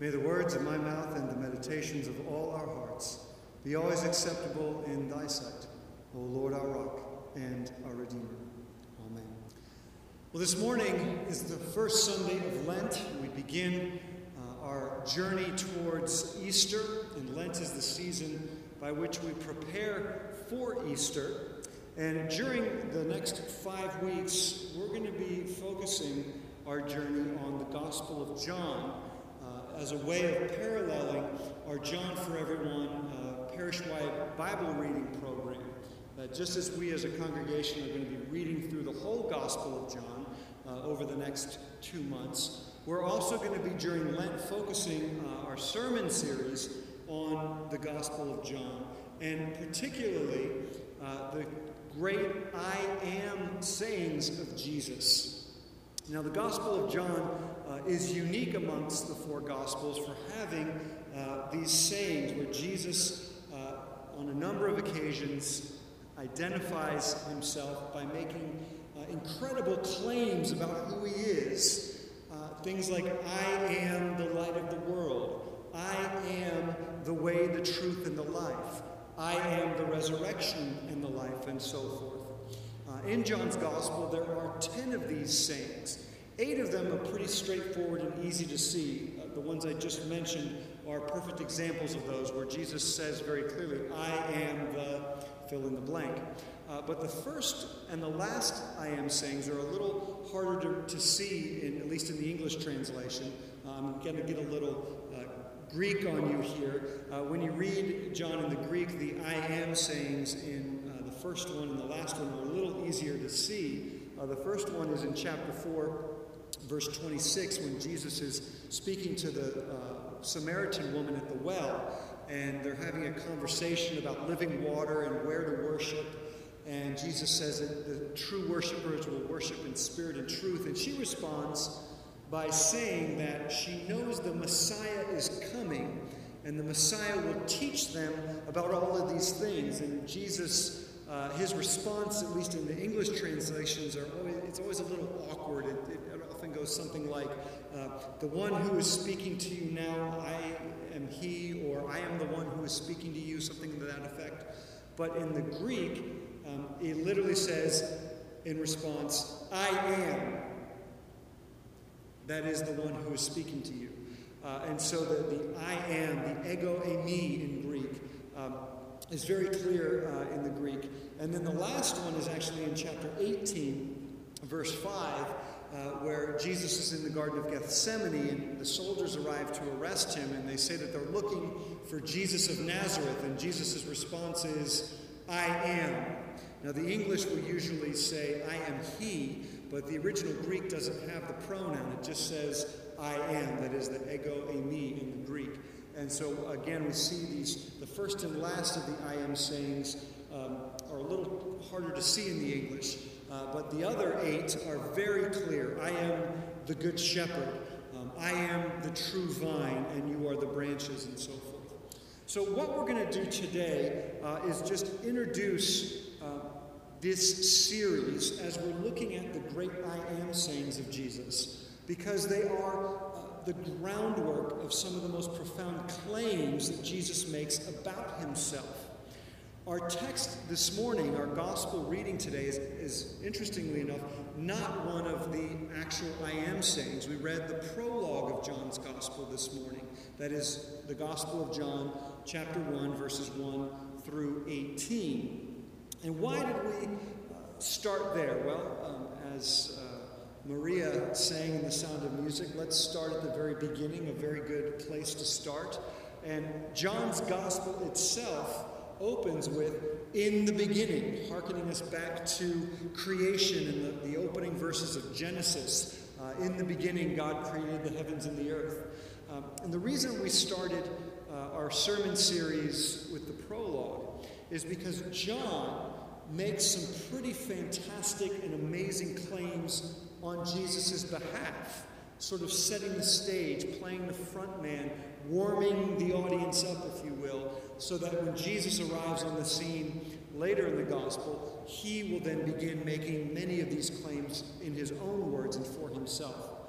May the words of my mouth and the meditations of all our hearts be always acceptable in thy sight, O Lord, our rock and our Redeemer. Amen. Well, this morning is the first Sunday of Lent. We begin our journey towards Easter, and Lent is the season by which we prepare for Easter. And during the next 5 weeks, we're going to be focusing our journey on the Gospel of John as a way of paralleling our John for Everyone parish-wide Bible reading program. Just as we as a congregation are going to be reading through the whole Gospel of John over the next 2 months, we're also going to be during Lent focusing our sermon series on the Gospel of John, and particularly the great I am sayings of Jesus. Now, the Gospel of John is unique amongst the 4 Gospels for having these sayings where Jesus, on a number of occasions, identifies himself by making incredible claims about who he is. Things like, I am the light of the world. I am the way, the truth, and the life. I am the resurrection and the life, and so forth. In John's Gospel, there are 10 of these sayings. 8 of them are pretty straightforward and easy to see. The ones I just mentioned are perfect examples of those, where Jesus says very clearly, I am the fill in the blank. But the first and the last I am sayings are a little harder to see, at least in the English translation. I'm going to get a little Greek on you here. When you read John in the Greek, the I am sayings in the first one and the last one are a little easier to see. The first one is in chapter 4, verse 26, when Jesus is speaking to the Samaritan woman at the well, and they're having a conversation about living water and where to worship. And Jesus says that the true worshipers will worship in spirit and truth. And she responds by saying that she knows the Messiah is coming, and the Messiah will teach them about all of these things. And Jesus, his response, at least in the English translations, it's always a little awkward. It often goes something like, the one who is speaking to you now, I am he, or I am the one who is speaking to you, something to that effect. But in the Greek, it literally says in response, I am. That is the one who is speaking to you. And so the I am, the ego eimi in Greek, is very clear in the Greek. And then the last one is actually in chapter 18, verse 5, where Jesus is in the Garden of Gethsemane, and the soldiers arrive to arrest him, and they say that they're looking for Jesus of Nazareth, and Jesus' response is, I am. Now, the English will usually say, I am he, but the original Greek doesn't have the pronoun. It just says, I am. That is the ego eimi in the Greek. And so, again, we see the first and last of the I am sayings are a little harder to see in the English. But the other 8 are very clear. I am the good shepherd. I am the true vine, and you are the branches, and so forth. So what we're going to do today is just introduce this series as we're looking at the great I am sayings of Jesus, because they are the groundwork of some of the most profound claims that Jesus makes about himself. Our text this morning, our gospel reading today, is interestingly enough, not one of the actual I am sayings. We read the prologue of John's gospel this morning. That is the Gospel of John, chapter 1, verses 1 through 18. And why did we start there? Well, as Maria sang in The Sound of Music, let's start at the very beginning, a very good place to start. And John's gospel itself opens with, in the beginning, hearkening us back to creation in the opening verses of Genesis. In the beginning, God created the heavens and the earth. And the reason we started our sermon series with the prologue is because John makes some pretty fantastic and amazing claims on Jesus' behalf, sort of setting the stage, playing the front man, warming the audience up, if you will, so that when Jesus arrives on the scene later in the gospel, he will then begin making many of these claims in his own words and for himself.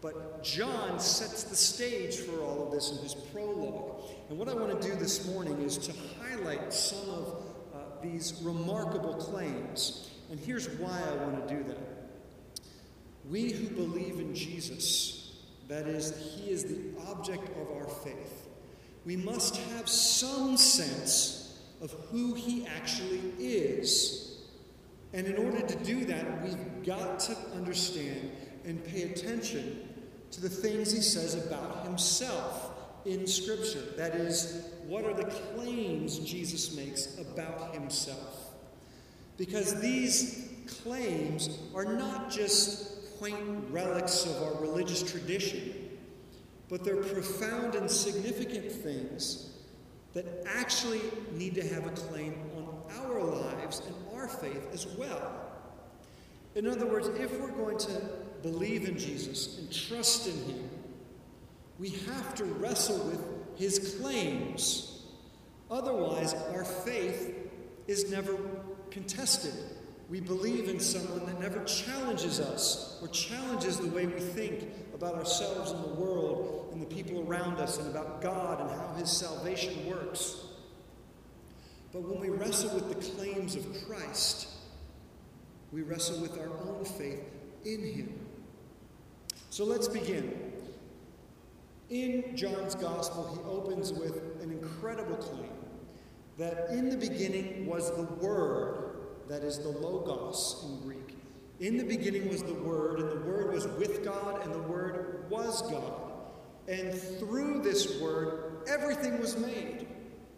But John sets the stage for all of this in his prologue. And what I want to do this morning is to highlight some of these remarkable claims. And here's why I want to do that. We who believe in Jesus, that is, he is the object of our faith, we must have some sense of who he actually is. And in order to do that, we've got to understand and pay attention to the things he says about himself in Scripture. That is, what are the claims Jesus makes about himself? Because these claims are not just quaint relics of our religious tradition, but they're profound and significant things that actually need to have a claim on our lives and our faith as well. In other words, if we're going to believe in Jesus and trust in him, we have to wrestle with his claims. Otherwise, our faith is never contested. We believe in someone that never challenges us or challenges the way we think about ourselves and the world and the people around us and about God and how his salvation works. But when we wrestle with the claims of Christ, we wrestle with our own faith in him. So let's begin. In John's Gospel, he opens with an incredible claim that in the beginning was the Word, that is the Logos in Greek. In the beginning was the Word, and the Word was with God, and the Word was God. And through this Word, everything was made.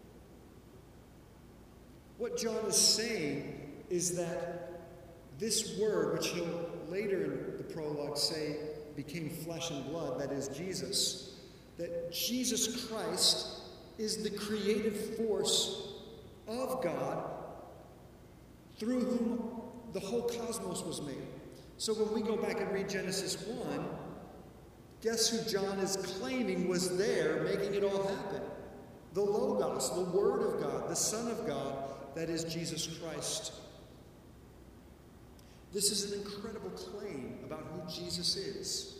What John is saying is that this Word, which he'll later in the prologue say became flesh and blood, that is Jesus, that Jesus Christ is the creative force of God through whom the whole cosmos was made. So when we go back and read Genesis 1, guess who John is claiming was there making it all happen? The Logos, the Word of God, the Son of God, that is Jesus Christ. This is an incredible claim about who Jesus is.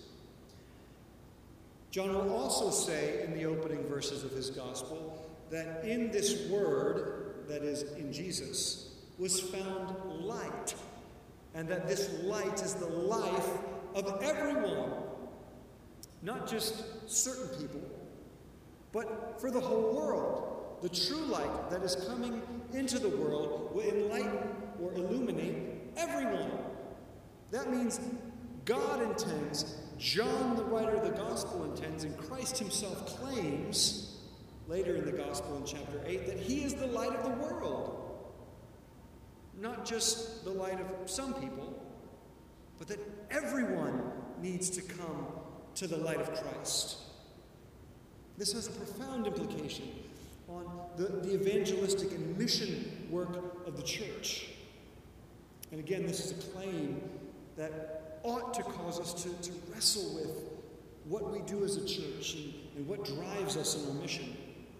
John will also say in the opening verses of his gospel that in this Word, that is in Jesus, was found light, and that this light is the life of everyone, not just certain people, but for the whole world. The true light that is coming into the world will enlighten or illuminate everyone. That means God intends, John, the writer of the gospel, intends, and Christ himself claims later in the gospel in chapter 8 that he is the light of the world. Not just the light of some people, but that everyone needs to come to the light of Christ. This has a profound implication on the evangelistic and mission work of the church. And again, this is a claim that ought to cause us to wrestle with what we do as a church and what drives us in our mission.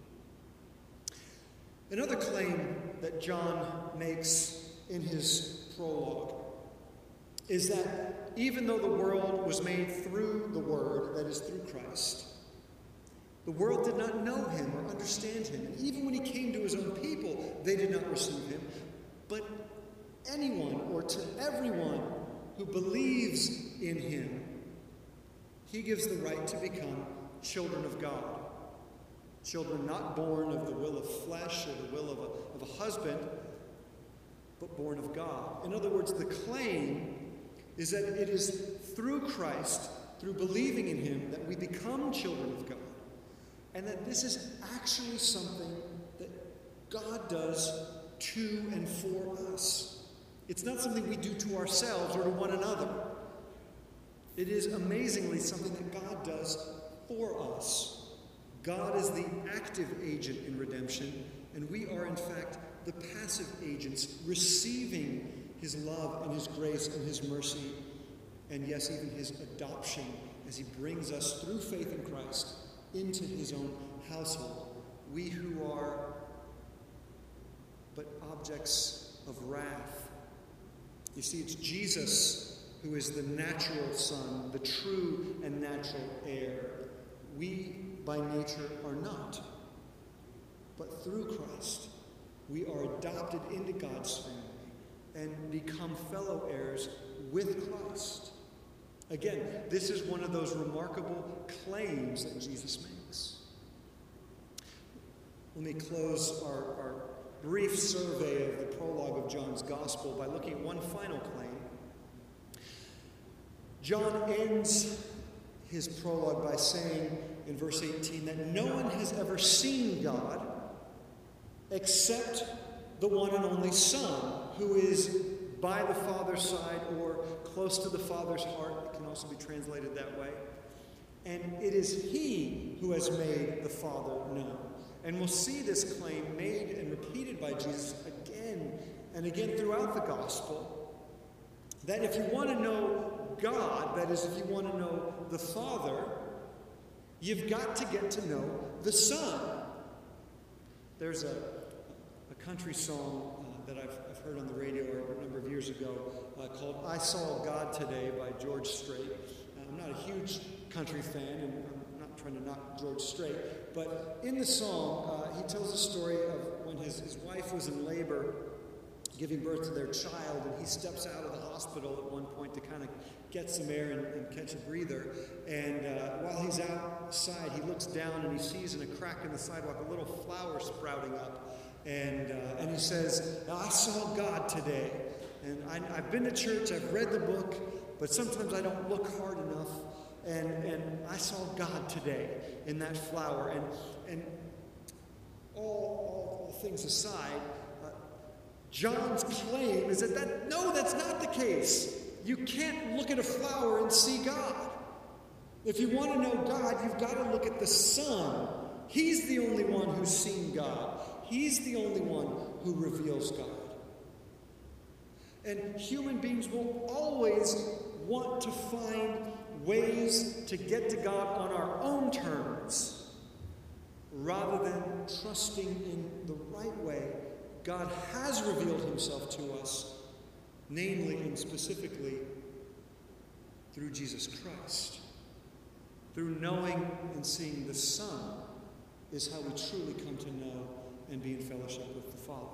Another claim that John makes in his prologue is that even though the world was made through the Word, that is through Christ, the world did not know him or understand him. And even when he came to his own people, they did not receive him. But anyone or to everyone who believes in him, he gives the right to become children of God. Children not born of the will of flesh or the will of a husband, but born of God. In other words, the claim is that it is through Christ, through believing in him, that we become children of God. And that this is actually something that God does to and for us. It's not something we do to ourselves or to one another. It is amazingly something that God does for us. God is the active agent in redemption, and we are, in fact, the passive agents receiving his love and his grace and his mercy, and yes, even his adoption as he brings us through faith in Christ into his own household. We who are but objects of wrath. You see, it's Jesus who is the natural Son, the true and natural heir. We, by nature, are not. But through Christ, we are adopted into God's family and become fellow heirs with Christ. Again, this is one of those remarkable claims that Jesus makes. Let me close our brief survey of the prologue of John's Gospel by looking at one final claim. John ends his prologue by saying in verse 18 that no one has ever seen God except the one and only Son, who is by the Father's side or close to the Father's heart. It can also be translated that way. And it is He who has made the Father known. And we'll see this claim made and repeated by Jesus again and again throughout the Gospel, that if you want to know God, that is, if you want to know the Father, you've got to get to know the Son. There's a country song that I've heard on the radio a number of years ago called "I Saw God Today" by George Strait. I'm not a huge country fan, and I'm not trying to knock George Strait, but in the song, he tells a story of when his wife was in labor, giving birth to their child, and he steps out of the hospital at one point to kind of get some air and catch a breather. And while he's outside, he looks down and he sees in a crack in the sidewalk a little flower sprouting up. And he says, "I saw God today. And I've been to church, I've read the book, but sometimes I don't look hard enough. And I saw God today in that flower." And all things aside, John's claim is that no, that's not the case. You can't look at a flower and see God. If you want to know God, you've got to look at the Son. He's the only one who's seen God. He's the only one who reveals God. And human beings will always want to find ways to get to God on our own terms, rather than trusting in the right way God has revealed himself to us, namely and specifically through Jesus Christ. Through knowing and seeing the Son is how we truly come to know and be in fellowship with the Father.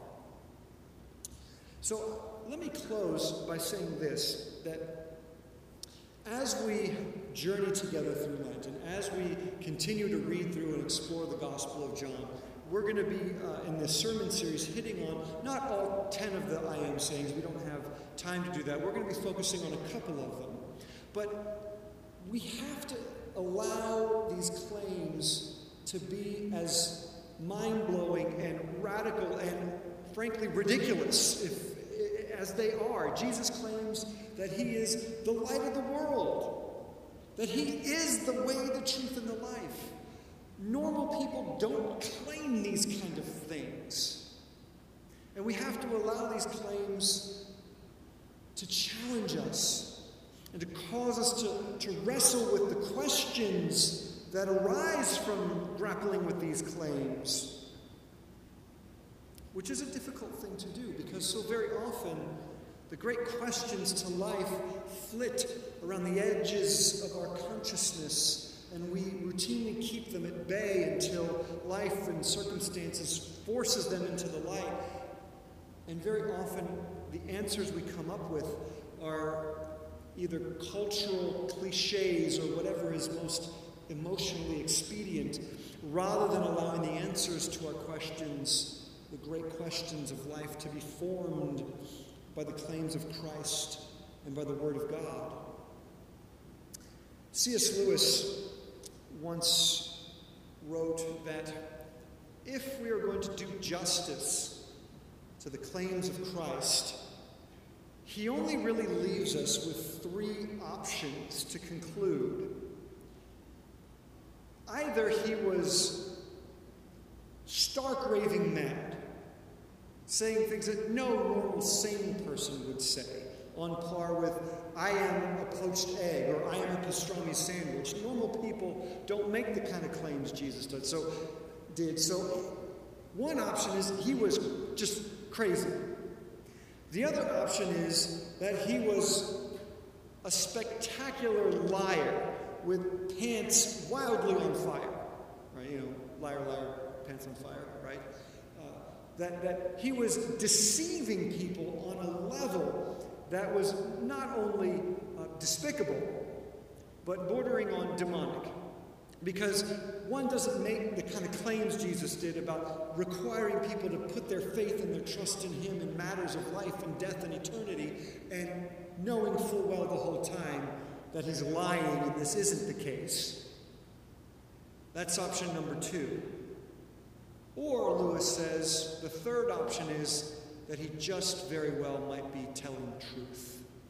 So let me close by saying this, that as we journey together through Lent, and as we continue to read through and explore the Gospel of John, we're going to be, in this sermon series, hitting on not all 10 of the I am sayings. We don't have time to do that. We're going to be focusing on a couple of them. But we have to allow these claims to be as mind-blowing and radical and, frankly, ridiculous as they are. Jesus claims that he is the light of the world, that he is the way, the truth, and the life. Normal people don't claim these kind of things. And we have to allow these claims to challenge us and to cause us to wrestle with the questions that arise from grappling with these claims, which is a difficult thing to do, because so very often the great questions to life flit around the edges of our consciousness, and we routinely keep them at bay until life and circumstances forces them into the light. And very often the answers we come up with are either cultural cliches or whatever is most emotionally expedient, rather than allowing the answers to our questions, the great questions of life, to be formed by the claims of Christ and by the Word of God. C.S. Lewis once wrote that if we are going to do justice to the claims of Christ, he only really leaves us with three options to conclude. Either he was stark raving mad, saying things that no normal sane person would say, on par with, "I am a poached egg," or "I am a pastrami sandwich." Normal people don't make the kind of claims Jesus did. So one option is he was just crazy. The other option is that he was a spectacular liar with pants wildly on fire, right? You know, liar, liar, pants on fire, right? That he was deceiving people on a level that was not only despicable, but bordering on demonic. Because one doesn't make the kind of claims Jesus did about requiring people to put their faith and their trust in him in matters of life and death and eternity, and knowing full well the whole time that he's lying and this isn't the case. That's option number 2. Or, Lewis says, the third option is that he just very well might be telling truth.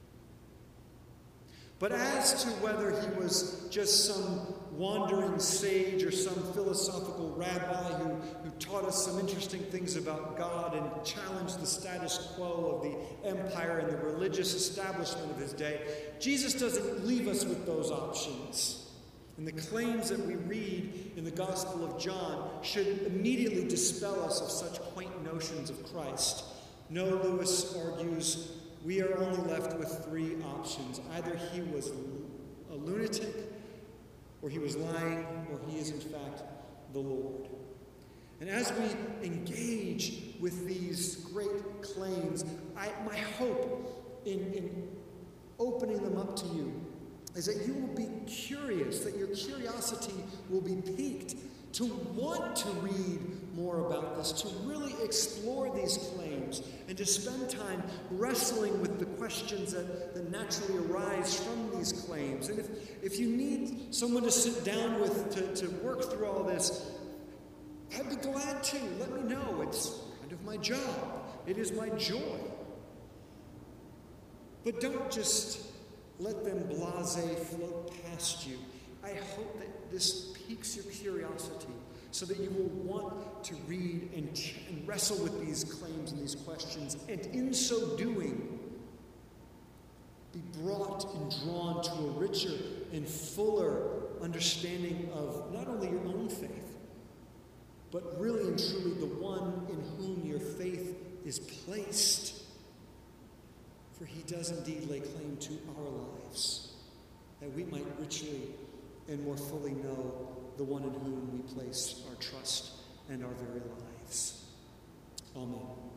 But as to whether he was just some wandering sage or some philosophical rabbi who taught us some interesting things about God and challenged the status quo of the empire and the religious establishment of his day, Jesus doesn't leave us with those options. And the claims that we read in the Gospel of John should immediately dispel us of such quaint notions of Christ. No, Lewis argues, we are only left with 3 options. Either he was a lunatic, or he was lying, or he is in fact the Lord. And as we engage with these great claims, my hope in opening them up to you is that you will be curious, that your curiosity will be piqued to want to read more about this, to really explore these claims, and to spend time wrestling with the questions that naturally arise from these claims. And if you need someone to sit down with to work through all this, I'd be glad to. Let me know. It's kind of my job. It is my joy. But don't just let them blasé float past you. I hope that this piques your curiosity so that you will want to read and wrestle with these claims and these questions, and in so doing, be brought and drawn to a richer and fuller understanding of not only your own faith, but really and truly the one in whom your faith is placed. For he does indeed lay claim to our lives, that we might richly and more fully know the one in whom we place our trust and our very lives. Amen.